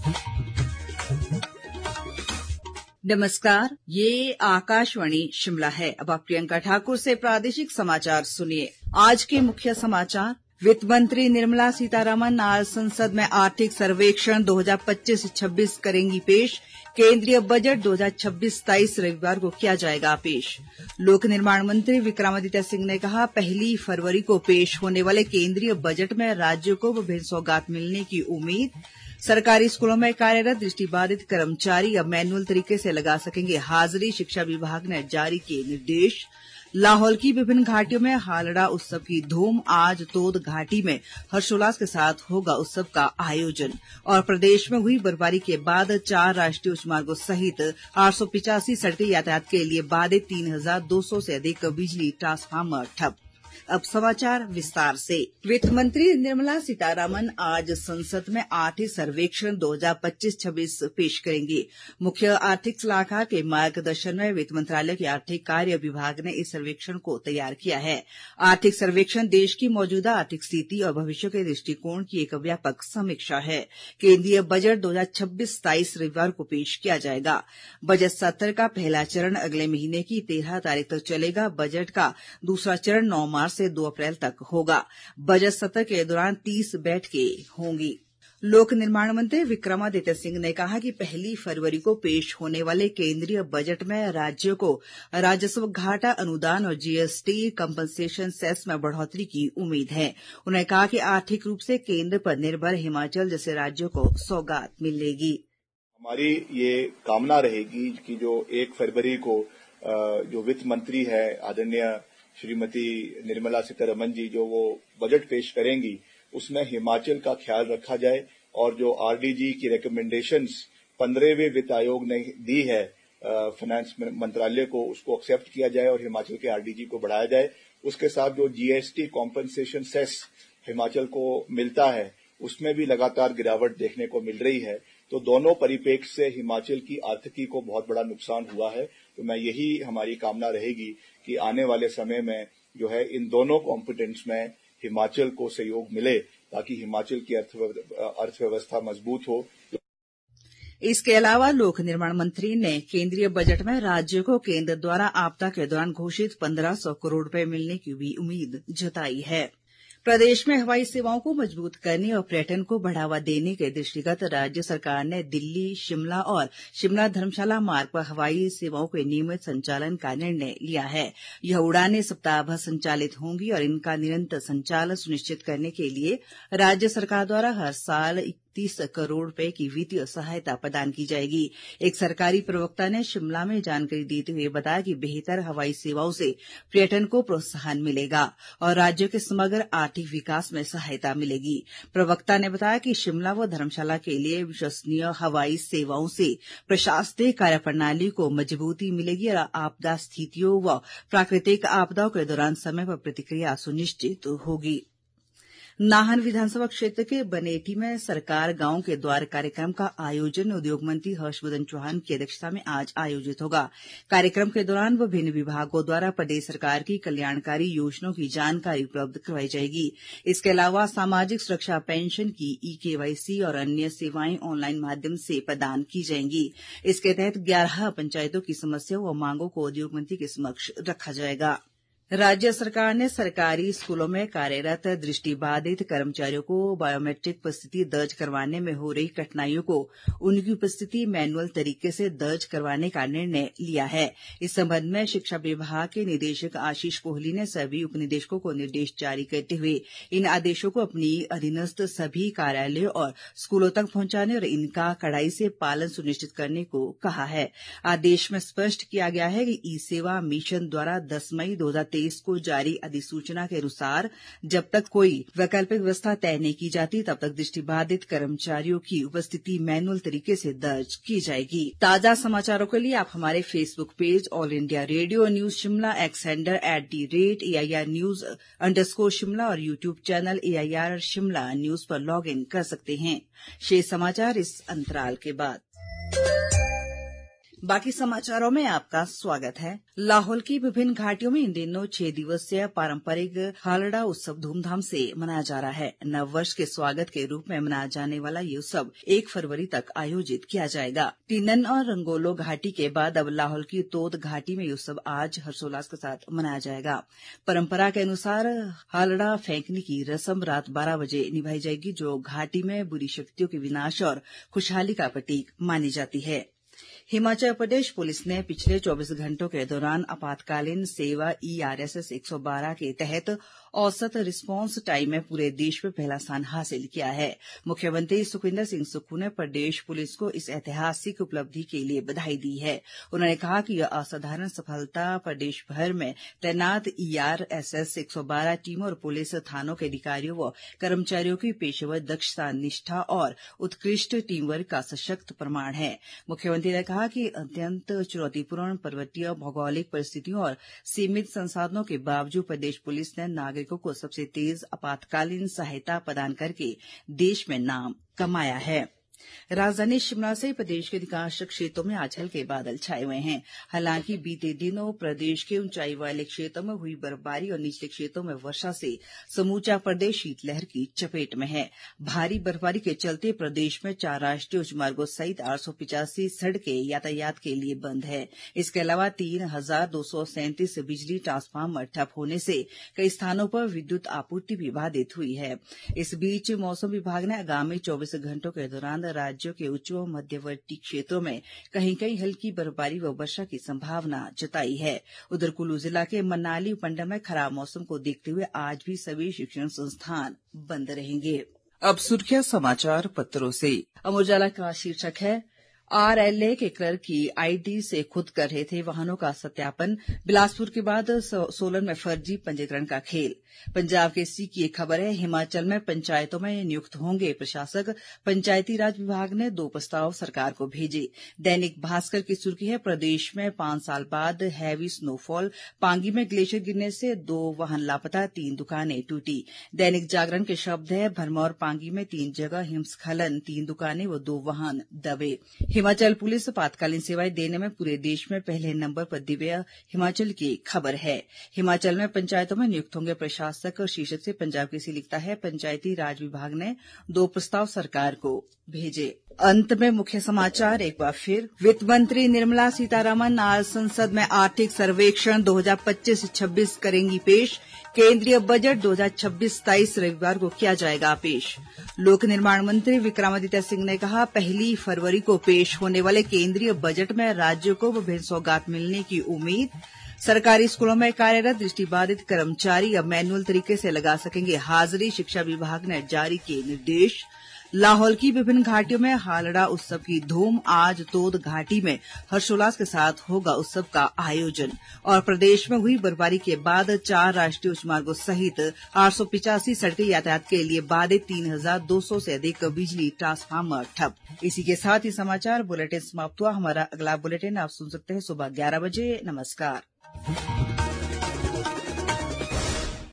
नमस्कार, ये आकाशवाणी शिमला है। अब आप प्रियंका ठाकुर से प्रादेशिक समाचार सुनिए। आज के मुख्य समाचार। वित्त मंत्री निर्मला सीतारमण आज संसद में आर्थिक सर्वेक्षण 2025-26 करेंगी पेश। केंद्रीय बजट 2026-27 रविवार को किया जाएगा पेश। लोक निर्माण मंत्री विक्रमादित्य सिंह ने कहा, 1 फरवरी को पेश होने वाले केंद्रीय बजट में राज्यों को विभिन्न सौगात मिलने की उम्मीद। सरकारी स्कूलों में कार्यरत दृष्टिबाधित कर्मचारी अब मैनुअल तरीके से लगा सकेंगे हाजिरी, शिक्षा विभाग ने जारी किए निर्देश। लाहौल की विभिन्न घाटियों में हालड़ा उत्सव की धूम। आज तोद घाटी में हर्षोल्लास के साथ होगा उत्सव का आयोजन। और प्रदेश में हुई बर्फबारी के बाद 4 राष्ट्रीय उच्च मार्गों सहित 885 सड़कें यातायात के लिए बाधित। 3200 से अधिक बिजली ट्रांसफार्मर ठप। अब समाचार विस्तार से। वित्त मंत्री निर्मला सीतारमण आज संसद में आर्थिक सर्वेक्षण 2025-26 पेश करेंगी। मुख्य आर्थिक सलाहकार के मार्गदर्शन में वित्त मंत्रालय के आर्थिक कार्य विभाग ने इस सर्वेक्षण को तैयार किया है। आर्थिक सर्वेक्षण देश की मौजूदा आर्थिक स्थिति और भविष्य के दृष्टिकोण की एक व्यापक समीक्षा है। केंद्रीय बजट 2026-27 रविवार को पेश किया जाएगा। बजट सत्र का पहला चरण अगले महीने की 13 तारीख तक चलेगा। बजट का दूसरा चरण 9 मार्च से 2 अप्रैल तक होगा। बजट सत्र के दौरान 30 बैठकें होंगी। लोक निर्माण मंत्री विक्रमादित्य सिंह ने कहा कि 1 फरवरी को पेश होने वाले केंद्रीय बजट में राज्यों को राजस्व घाटा अनुदान और जीएसटी कंपनसेशन सेस में बढ़ोतरी की उम्मीद है। उन्होंने कहा कि आर्थिक रूप से केंद्र पर निर्भर हिमाचल जैसे राज्यों को सौगात मिलेगी। हमारी ये कामना रहेगी कि जो 1 फरवरी को जो वित्त मंत्री है आदरणीय श्रीमती निर्मला सीतारमण जी जो वो बजट पेश करेंगी उसमें हिमाचल का ख्याल रखा जाए और जो आरडीजी की रिकमेंडेशंस 15वें वित्त आयोग ने दी है फाइनेंस मंत्रालय को उसको एक्सेप्ट किया जाए और हिमाचल के आरडीजी को बढ़ाया जाए। उसके साथ जो जीएसटी कॉम्पनसेशन सेस हिमाचल को मिलता है उसमें भी लगातार गिरावट देखने को मिल रही है। तो दोनों परिप्रेक्ष्य से हिमाचल की आर्थिकी को बहुत बड़ा नुकसान हुआ है। तो मैं यही हमारी कामना रहेगी कि आने वाले समय में जो है इन दोनों कॉम्पोनेंट्स में हिमाचल को सहयोग मिले ताकि हिमाचल की अर्थव्यवस्था मजबूत हो। इसके अलावा लोक निर्माण मंत्री ने केंद्रीय बजट में राज्यों को केंद्र द्वारा आपदा के दौरान घोषित 1500 करोड़ रुपए मिलने की भी उम्मीद जताई है। प्रदेश में हवाई सेवाओं को मजबूत करने और पर्यटन को बढ़ावा देने के दृष्टिगत राज्य सरकार ने दिल्ली, शिमला और शिमला धर्मशाला मार्ग पर हवाई सेवाओं के नियमित संचालन का निर्णय लिया है। यह उड़ानें सप्ताह भर संचालित होंगी और इनका निरंतर संचालन सुनिश्चित करने के लिए राज्य सरकार द्वारा हर साल 31 करोड़ रुपए की वित्तीय सहायता प्रदान की जाएगी। एक सरकारी प्रवक्ता ने शिमला में जानकारी देते हुए बताया कि बेहतर हवाई सेवाओं से पर्यटन को प्रोत्साहन मिलेगा और राज्य के समग्र आर्थिक विकास में सहायता मिलेगी। प्रवक्ता ने बताया कि शिमला व धर्मशाला के लिए विश्वसनीय हवाई सेवाओं से प्रशासनिक कार्यप्रणाली को मजबूती मिलेगी और आपदा स्थितियों व प्राकृतिक आपदाओं के दौरान समय पर प्रतिक्रिया सुनिश्चित होगी। नाहन विधानसभा क्षेत्र के बनेठी में सरकार गांव के द्वार कार्यक्रम का आयोजन उद्योग मंत्री हर्षवर्धन चौहान की अध्यक्षता में आज आयोजित होगा। कार्यक्रम के दौरान विभिन्न विभागों द्वारा प्रदेश सरकार की कल्याणकारी योजनाओं की जानकारी उपलब्ध करवाई जाएगी। इसके अलावा सामाजिक सुरक्षा पेंशन की ई-केवाईसी और अन्य सेवाएं ऑनलाइन माध्यम से प्रदान की जाएंगी। इसके तहत 11 पंचायतों की समस्याओं व मांगों को उद्योग मंत्री के समक्ष रखा जाएगा। राज्य सरकार ने सरकारी स्कूलों में कार्यरत दृष्टिबाधित कर्मचारियों को बायोमेट्रिक उपस्थिति दर्ज करवाने में हो रही कठिनाइयों को उनकी उपस्थिति मैनुअल तरीके से दर्ज करवाने का निर्णय लिया है। इस संबंध में शिक्षा विभाग के निदेशक आशीष कोहली ने सभी उपनिदेशकों को निर्देश जारी करते हुए इन आदेशों को अपनी अधीनस्थ सभी कार्यालयों और स्कूलों तक पहुंचाने और इनका कड़ाई से पालन सुनिश्चित करने को कहा है। आदेश में स्पष्ट किया गया है कि ई सेवा मिशन द्वारा 10 मई 2023 को जारी अधिसूचना के अनुसार जब तक कोई वैकल्पिक व्यवस्था तय नहीं की जाती तब तक दृष्टिबाधित कर्मचारियों की उपस्थिति मैनुअल तरीके से दर्ज की जाएगी। ताजा समाचारों के लिए आप हमारे Facebook page All India Radio news Shimla, X handle @AIR News_ Shimla और YouTube channel AIR Shimla news पर लॉग इन कर सकते हैं। शेष समाचार इस अंतराल के बाद। बाकी समाचारों में आपका स्वागत है। लाहौल की विभिन्न घाटियों में इन दिनों 6 दिवसीय पारंपरिक हालड़ा उत्सव धूमधाम से मनाया जा रहा है। नव वर्ष के स्वागत के रूप में मनाया जाने वाला ये उत्सव 1 फरवरी तक आयोजित किया जाएगा। टिनन और रंगोलो घाटी के बाद अब लाहौल की तोद घाटी में ये उत्सव आज हर्षोल्लास के साथ मनाया जाएगा। परंपरा के अनुसार हालड़ा फेंकने की रस्म रात 12 बजे निभाई जाएगी, जो घाटी में बुरी शक्तियों के विनाश और खुशहाली का प्रतीक मानी जाती है। हिमाचल प्रदेश पुलिस ने पिछले 24 घंटों के दौरान आपातकालीन सेवा ERSS 112 के तहत औसत रिस्पांस टाइम में पूरे देश में पहला स्थान हासिल किया है। मुख्यमंत्री सुखविंदर सिंह सुक्खू ने प्रदेश पुलिस को इस ऐतिहासिक उपलब्धि के लिए बधाई दी है। उन्होंने कहा कि यह असाधारण सफलता प्रदेश भर में तैनात ERSS 112 टीमों और पुलिस थानों के अधिकारियों व कर्मचारियों की पेशेवर दक्षता, निष्ठा और उत्कृष्ट टीम वर्क का सशक्त प्रमाण है। मुख्यमंत्री ने कहा कि अत्यंत चुनौतीपूर्ण पर्वतीय भौगोलिक परिस्थितियों और सीमित संसाधनों के बावजूद प्रदेश पुलिस ने नागरिकों को सबसे तेज आपातकालीन सहायता प्रदान करके देश में नाम कमाया है। राजधानी शिमला से प्रदेश के अधिकांश क्षेत्रों में आज हल्के बादल छाए हुए हैं। हालांकि बीते दिनों प्रदेश के ऊंचाई वाले क्षेत्रों में हुई बर्फबारी और निचले क्षेत्रों में वर्षा से समूचा प्रदेश शीतलहर की चपेट में है। भारी बर्फबारी के चलते प्रदेश में 4 राष्ट्रीय उच्च मार्गों सहित 885 सड़कें यातायात के लिए बंद है। इसके अलावा 3237 बिजली ट्रांसफार्मर ठप होने से कई स्थानों पर विद्युत आपूर्ति भी बाधित हुई है। इस बीच मौसम विभाग ने आगामी 24 घंटों के दौरान राज्यों के उच्च व मध्यवर्ती क्षेत्रों में कहीं कहीं हल्की बर्फबारी व वर्षा की संभावना जताई है। उधर कुल्लू जिला के मनाली उपमंडल में खराब मौसम को देखते हुए आज भी सभी शिक्षण संस्थान बंद रहेंगे। अब सुर्खियां समाचार पत्रों से। अमर उजाला का शीर्षक है RLA के क्लर्क की ID से खुद कर रहे थे वाहनों का सत्यापन, बिलासपुर के बाद सोलन में फर्जी पंजीकरण का खेल। पंजाब केसरी की एक खबर है, हिमाचल में पंचायतों में नियुक्त होंगे प्रशासक, पंचायती राज विभाग ने 2 प्रस्ताव सरकार को भेजे। दैनिक भास्कर की सुर्खी है, प्रदेश में 5 साल बाद हैवी स्नोफॉल, पांगी में ग्लेशियर गिरने से 2 वाहन लापता, 3 दुकानें टूटी। दैनिक जागरण के शब्द है, भरमौर पांगी में 3 जगह हिमस्खलन, 3 दुकानें व 2 वाहन दबे। हिमाचल पुलिस आपातकालीन सेवाएं देने में पूरे देश में पहले नंबर पर, दिव्य हिमाचल की खबर है। हिमाचल में पंचायतों में नियुक्त होंगे प्रशासक शीर्षक से पंजाब केसरी लिखता है, पंचायती राज विभाग ने 2 प्रस्ताव सरकार को भेजे। अंत में मुख्य समाचार एक बार फिर। वित्त मंत्री निर्मला सीतारमण आज संसद में आर्थिक सर्वेक्षण 2025-26 करेंगी पेश। केंद्रीय बजट 2026-27 रविवार को किया जाएगा पेश। लोक निर्माण मंत्री विक्रमादित्य सिंह ने कहा, 1 फरवरी को पेश होने वाले केंद्रीय बजट में राज्यों को विभिन्न सौगात मिलने की उम्मीद। सरकारी स्कूलों में कार्यरत दृष्टिबाधित कर्मचारी अब मैनुअल तरीके से लगा सकेंगे हाजिरी, शिक्षा विभाग ने जारी किए निर्देश। लाहौल की विभिन्न घाटियों में हालड़ा उत्सव की धूम, आज तोद घाटी में हर्षोल्लास के साथ होगा उत्सव का आयोजन। और प्रदेश में हुई बर्फबारी के बाद 4 राष्ट्रीय उच्च मार्गों सहित 885 सड़कें यातायात के लिए बाधित, 3200 से अधिक बिजली ट्रांसफार्मर ठप। इसी के साथ ही समाचार बुलेटिन समाप्त हुआ। हमारा अगला बुलेटिन आप सुन सकते हैं सुबह 11 बजे। नमस्कार।